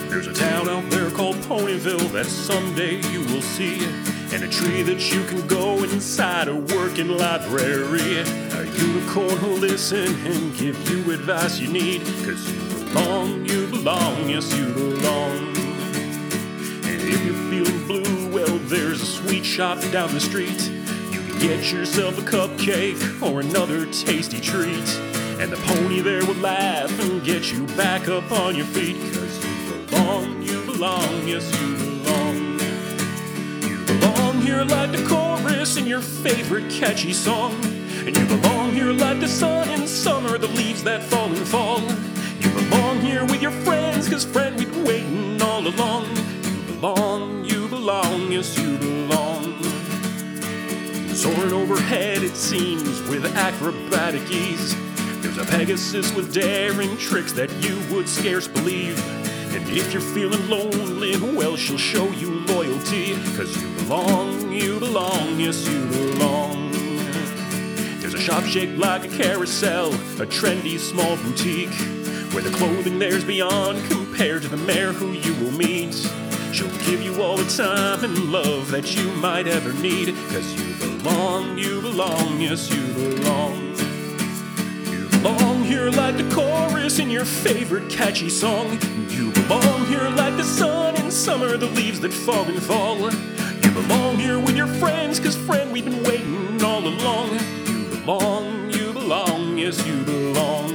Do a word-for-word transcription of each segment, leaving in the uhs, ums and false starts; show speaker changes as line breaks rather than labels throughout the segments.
There's a town out there called Ponyville that someday you will see, and a tree that you can go inside a working library. A unicorn will listen and give you advice you need, 'cause you belong, you belong, yes you belong. And if you're feeling blue, well there's a sweet shop down the street. You can get yourself a cupcake or another tasty treat, and the pony there will laugh and get you back up on your feet. 'Cause you belong, you belong, yes you belong. You belong here like the chorus in your favorite catchy song. And you belong here like the sun in summer, the leaves that fall in fall. You belong here with your friends, 'cause friend, we've been waiting all along. You belong, you belong, yes you belong. Soaring overhead it seems with acrobatic ease, there's a Pegasus with daring tricks that you would scarce believe. And if you're feeling lonely, well she'll show you loyalty, 'cause you belong, you belong, yes you belong. There's a shop shaped like a carousel, a trendy small boutique, where the clothing there's beyond compared to the mare who you will meet. She'll give you all the time and love that you might ever need, 'cause you belong, you belong, yes you belong. You belong here like the chorus in your favorite catchy song. You belong here like the sun in summer, the leaves that fall and fall. You belong here with your friends, 'cause friend, we've been waiting all along. You belong, you belong, yes you belong.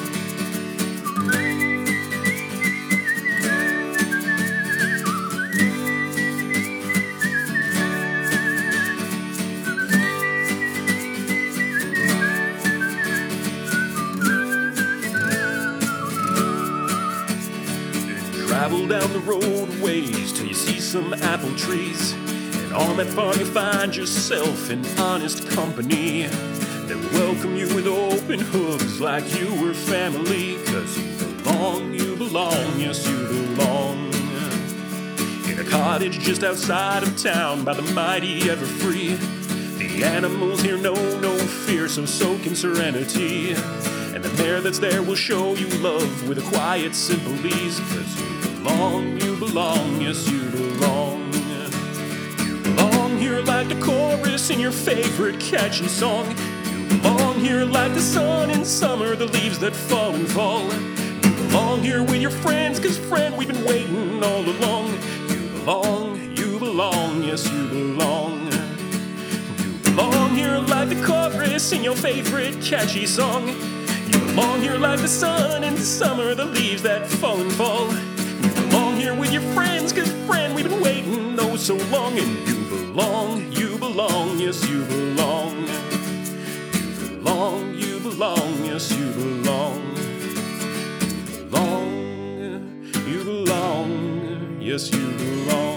Travel down the roadways till you see some apple trees, and on that farm you'll find yourself in honest company that will welcome you with open hooves like you were family. 'Cause you belong, you belong, yes you belong. In a cottage just outside of town by the mighty Everfree, the animals here know no fear, so soak in serenity. And the mare that's there will show you love with a quiet, simple ease. 'Cause you belong, you belong, yes you belong. You belong here like the chorus in your favorite catchy song. You belong here like the sun in summer, the leaves that fall and fall. You belong here with your friends, 'cause friend, we've been waiting all along. You belong, you belong, yes you belong. You belong here like the chorus in your favorite catchy song. You belong here like the sun in summer, the leaves that fall and fall. You belong here with your friends, 'cause friend, we've been waiting oh so long. And you belong, you belong, yes you belong. You belong, you belong, yes you belong. You belong, you belong, yes you belong.